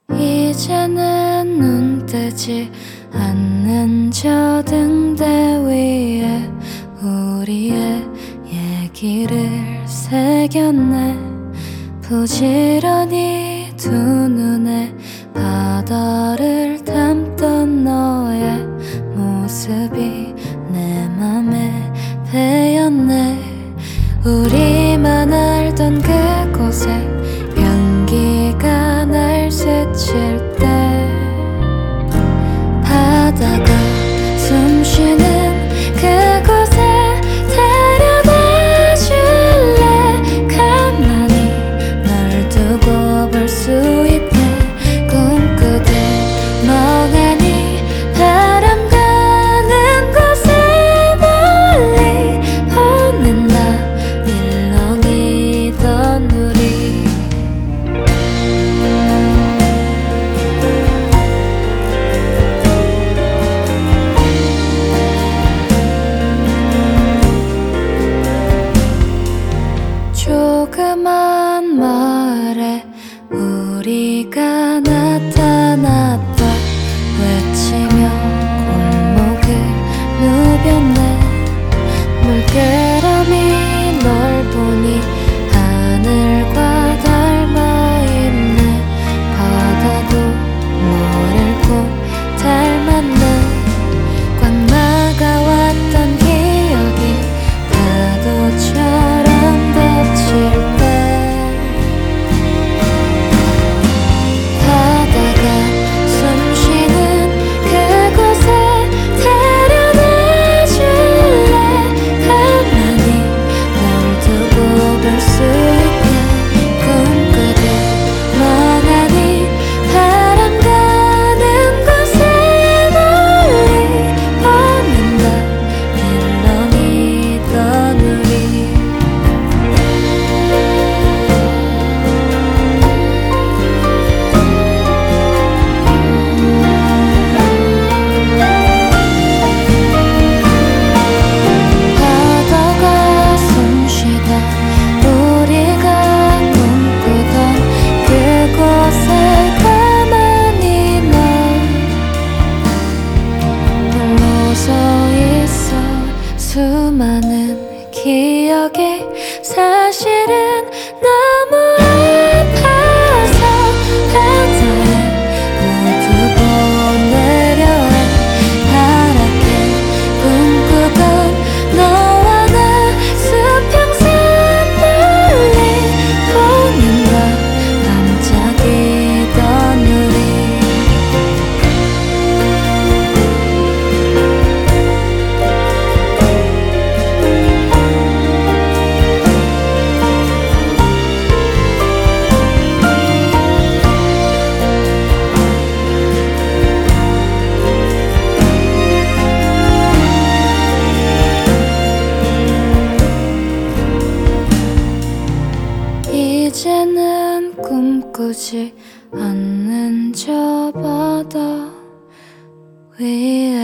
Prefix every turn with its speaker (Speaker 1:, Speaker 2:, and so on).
Speaker 1: 이제는 눈 뜨지 않는 저 등대 위에 우리의 얘기를 새겼네. 부지런히 두 눈에 바다를 담던 너의 모습이 내 맘에 배었네. 우리만 알던 그곳에 향기가 날 스칠 때 바다가 숨쉬는 그곳에 데려다 줄래. 가만히 널 두고 볼 수 있게 꿈꾸듯 멍하니 바람 가는 곳에 멀리 보낸다 일렁이던 우리. 조그만 마을에 우리가 나타났다 외치며 골목을 누볐네. 물끄러미 널 보니 하늘과 닮아있네. 바다도 너를 꼭 닮았네. 꽉 막아왔던 기억이 파도처럼 덮칠 때 바다가 숨쉬는 그곳에 데려다 줄래. 가만히 널 두고 볼 수 있게 꿈꾸듯 멍하니 바람 가는 곳에 멀리 보낸다 일렁이던 우리. 바다가 숨쉬다 우리가 꿈꾸던 그곳에 가만히 널 홀로 서 있어. 수많은 기억이 사실은 너무 아파서 바다에 모두 보내려 해. 파랗게 꿈꾸던 너와 나 수평선 멀리 보낸다 반짝이던 우리. 이제는 꿈꾸지 않는 저 바다 위에